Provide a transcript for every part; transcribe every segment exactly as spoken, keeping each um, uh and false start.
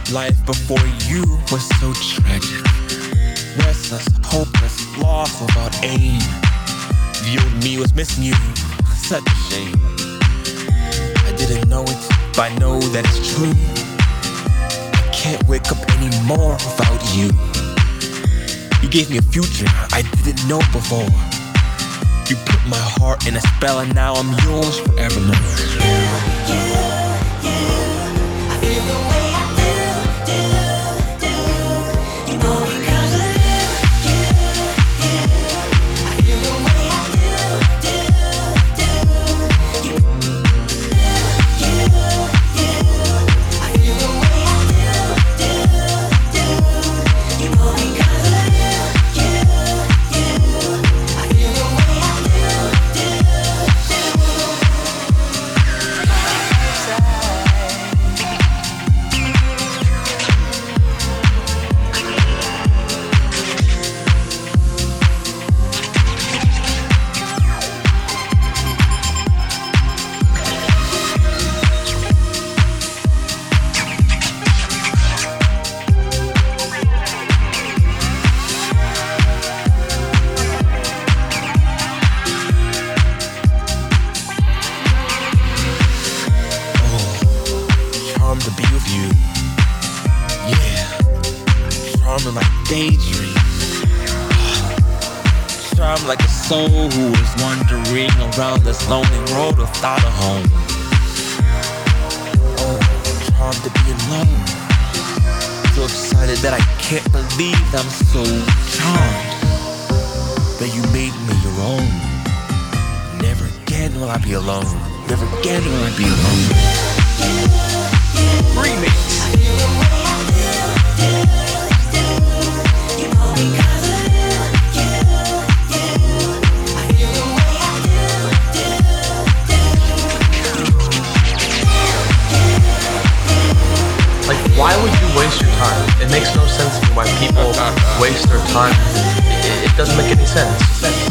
Life before you was so tragic. Restless, hopeless, lost without aim. Viewed me was missing you, such a shame. I didn't know it, but I know that it's true. I can't wake up anymore without you. You gave me a future I didn't know before. You put my heart in a spell and now I'm yours forevermore. You, you, you, I feel the way I do, do, do. You know because of you, you, you, I feel the way I do, do, do. You, you, you, I feel the way I do, do, do. You know because of you, you, you, I feel the way I do, do, do. Charmed to be with you. Yeah, charmed like daydream. Charmed like a soul who is wandering around this lonely road without a home. Oh, charmed to be alone. So excited that I can't believe I'm so charmed that you made me your own. Never again will I be alone. Never again will I be alone. Remix. Like, why would you waste your time? It makes no sense to me why people waste their time. It, it doesn't make any sense.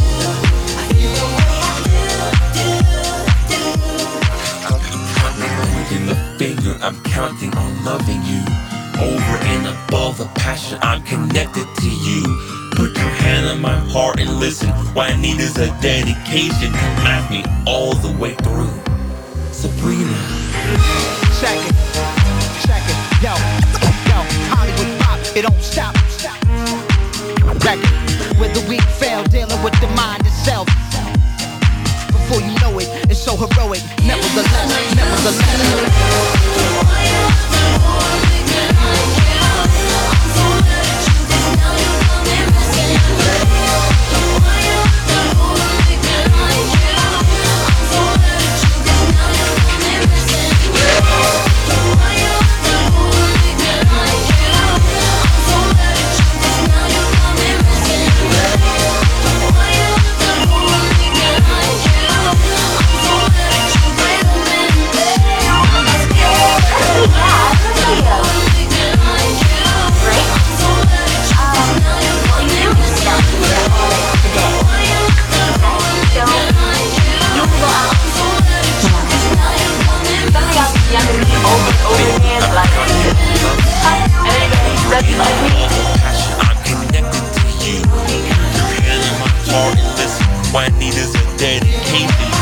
In the finger, I'm counting on loving you. Over and above the passion, I'm connected to you. Put your hand on my heart and listen. What I need is a dedication. Last me all the way through. Sabrina. Check it, check it, yo, yo, Hollywood pop, it don't stop. Record, where the weak fail, dealing with the mind itself. Before you know it, it's so heroic. Nevertheless, nevertheless. I'm connected to you. Your hand on my heart and listen. What I need is a dedication.